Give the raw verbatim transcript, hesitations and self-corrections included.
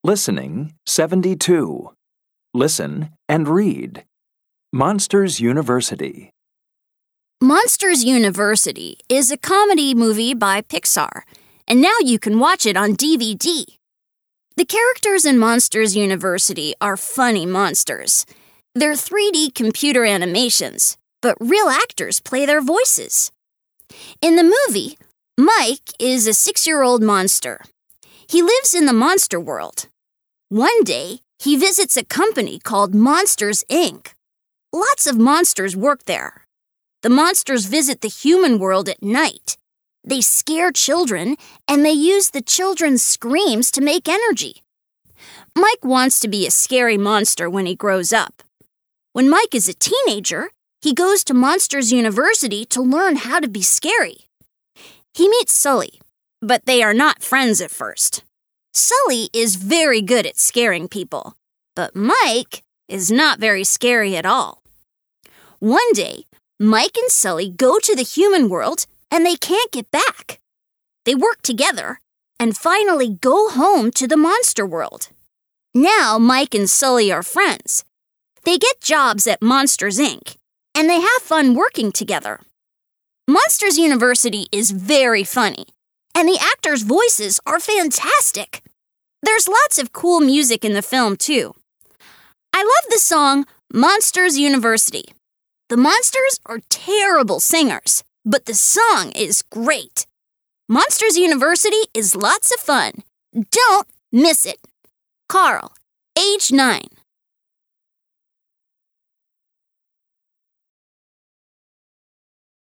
Listening seventy-two. Listen and read. Monsters University. Monsters University is a comedy movie by Pixar, and now you can watch it on D V D. The characters in Monsters University are funny monsters. They're three D computer animations, but real actors play their voices. In the movie, Mike is a six-year-old monster. He lives in the monster world. One day, he visits a company called Monsters, Incorporated. Lots of monsters work there. The monsters visit the human world at night. They scare children, and they use the children's screams to make energy. Mike wants to be a scary monster when he grows up. When Mike is a teenager, he goes to Monsters University to learn how to be scary. He meets Sully, but they are not friends at first. Sully is very good at scaring people, but Mike is not very scary at all. One day, Mike and Sully go to the human world and they can't get back. They work together and finally go home to the monster world. Now Mike and Sully are friends. They get jobs at Monsters, Incorporated, and they have fun working together. Monsters University is very funny, and the actors' voices are fantastic. There's lots of cool music in the film, too. I love the song Monsters University. The monsters are terrible singers, but the song is great. Monsters University is lots of fun. Don't miss it. Carl, age nine.